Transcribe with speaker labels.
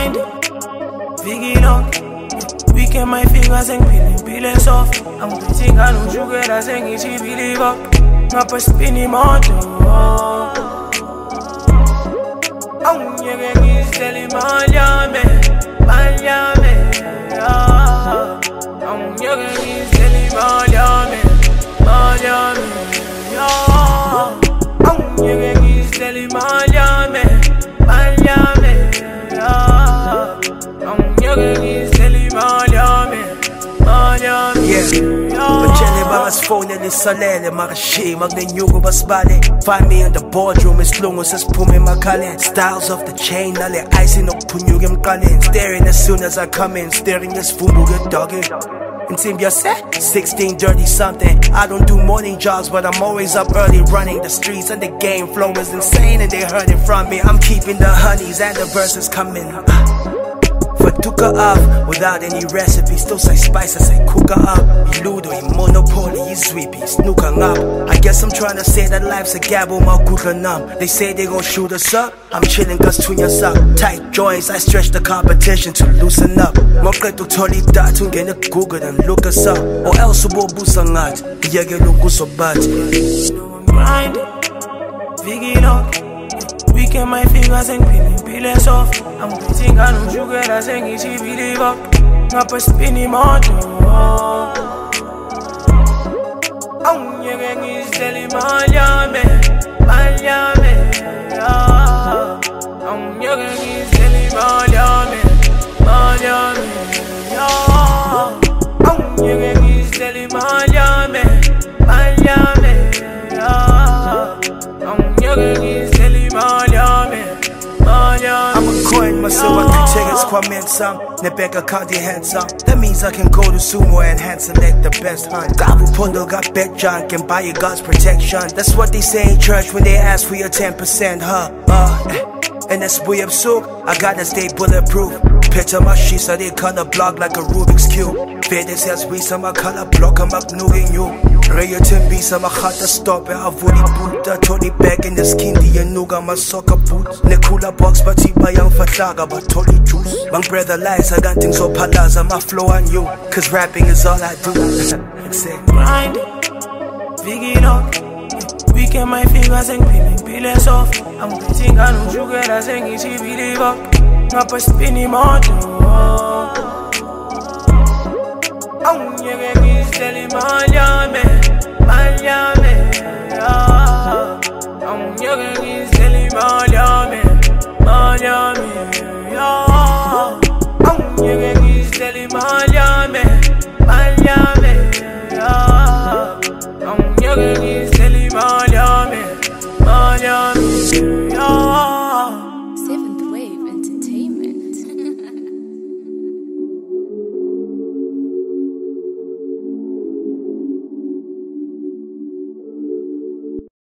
Speaker 1: grind, vigilante. Weekend my fingers and peeling soft. I'm beating on sugar as I say believe up. Not a spinning motor. I'm getting silly Miami. I'm getting silly Miami. I'm getting silly Miami. I'm getting silly Miami.
Speaker 2: Bajele bangasifone lisalele makashiye makunenyuko basibale. Find me in the boardroom isilungu sesiphume emakhaleni. Styles off the chain nale ice inokuphunyuka emqaleni. Staring as soon as I come in, staring lesivumbuke dogging. Insimbi yase 16 dirty something. I don't do morning jogs, but I'm always up early running the streets, and the game flow is insane and they hurting from me. I'm keeping the honeys and the verses coming. Fatuka up without any recipe. Still say spice, I say cook her up. Ludo, monopoly, sweepy, snooking up. I guess I'm trying to say that life's a gamble, my numb. They say they gon' shoot us up. I'm chilling cause tunyas up. Tight joints, I stretch the competition to loosen up. Mokleto toli datu ngene Google and look us up. Or else ubo busangat, yege lukuso bat.
Speaker 1: Grind, vigilante. Weekend my fingers and peeling soft. I'm beating on sugar as I say believe up. Not a spinning motor. I'm getting silly Miami. I'm getting silly Miami. I'm getting silly Miami. I'm getting silly Miami.
Speaker 2: I'm a coin myself, I can take it Kwame some. Nebeka County handsome. That means I can go to Sumo and hand select the best hunt. Gabu Pondo got bet John can buy your God's protection. That's what they say in church when they ask for your 10%, And that's way up souk, I gotta stay bulletproof. Picture my sheets so they color block like a Rubik's Cube. Fede says we some color block, I'm up nugging you. Raya Timbi some hata stop and avuli buta. Tony back in the skin, the nuga my soccer boots. Nekula box but tiba young fatlaga but totally juice. My brother lies, I got things so palaza, my flow on you. Cause rapping is all I do.
Speaker 1: Grind, vigilante. Weekend my fingers and peeling soft. I'm beating on sugar as I say believe up. Not a spinning motor. I'm getting silly Miami. I'm getting silly Miami. I'm getting silly Miami.